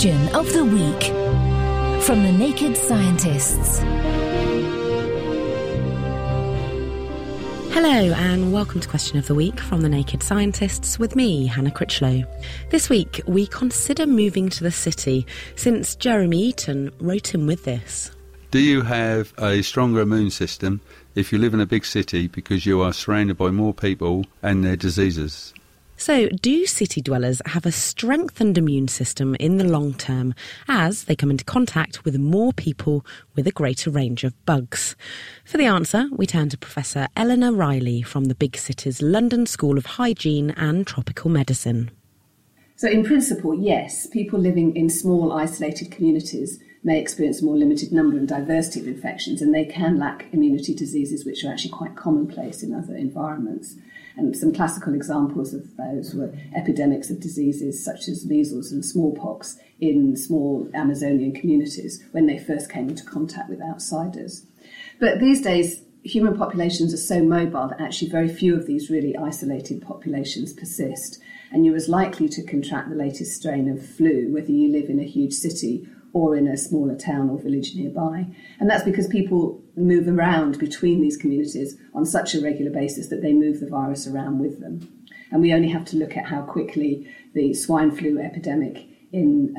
Question of the week from the Naked Scientists. Hello and welcome to Question of the Week from the Naked Scientists with me, Hannah Critchlow. This week we consider moving to the city since Jeremy Eaton wrote in with this. Do you have a stronger immune system if you live in a big city because you are surrounded by more people and their diseases? So, do city dwellers have a strengthened immune system in the long term as they come into contact with more people with a greater range of bugs? For the answer, we turn to Professor Eleanor Riley from the Big City's London School of Hygiene and Tropical Medicine. So in principle, yes, people living in small isolated communities may experience a more limited number and diversity of infections, and they can lack immunity diseases which are actually quite commonplace in other environments. And some classical examples of those were epidemics of diseases such as measles and smallpox in small Amazonian communities when they first came into contact with outsiders. But these days, human populations are so mobile that actually very few of these really isolated populations persist. And you're as likely to contract the latest strain of flu whether you live in a huge city or in a smaller town or village nearby. And that's because people move around between these communities on such a regular basis that they move the virus around with them. And we only have to look at how quickly the swine flu epidemic in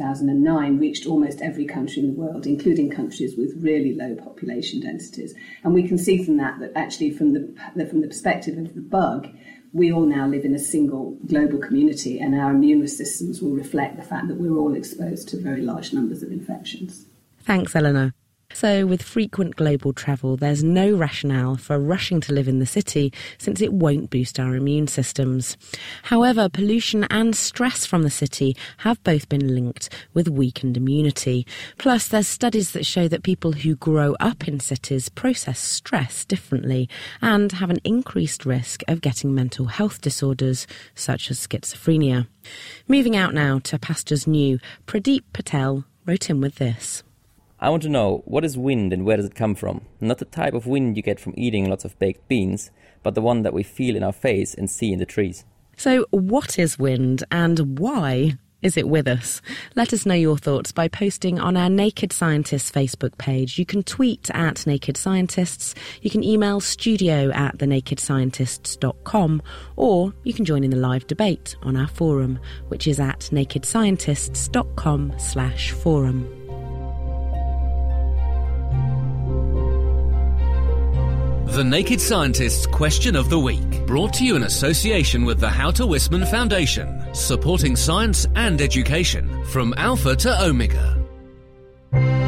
2009 reached almost every country in the world, including countries with really low population densities. And we can see from that actually from the perspective of the bug, we all now live in a single global community, and our immune systems will reflect the fact that we're all exposed to very large numbers of infections. Thanks, Eleanor. So, with frequent global travel, there's no rationale for rushing to live in the city since it won't boost our immune systems. However, pollution and stress from the city have both been linked with weakened immunity. Plus, there's studies that show that people who grow up in cities process stress differently and have an increased risk of getting mental health disorders such as schizophrenia. Moving out now to pastures new, Pradeep Patel wrote in with this. I want to know, what is wind and where does it come from? Not the type of wind you get from eating lots of baked beans, but the one that we feel in our face and see in the trees. So what is wind and why is it with us? Let us know your thoughts by posting on our Naked Scientists Facebook page. You can tweet at Naked Scientists, you can email studio@thenakedscientists.com, or you can join in the live debate on our forum, which is at nakedscientists.com/forum. The Naked Scientists Question of the Week, brought to you in association with the Houter Wisman Foundation, supporting science and education from Alpha to Omega.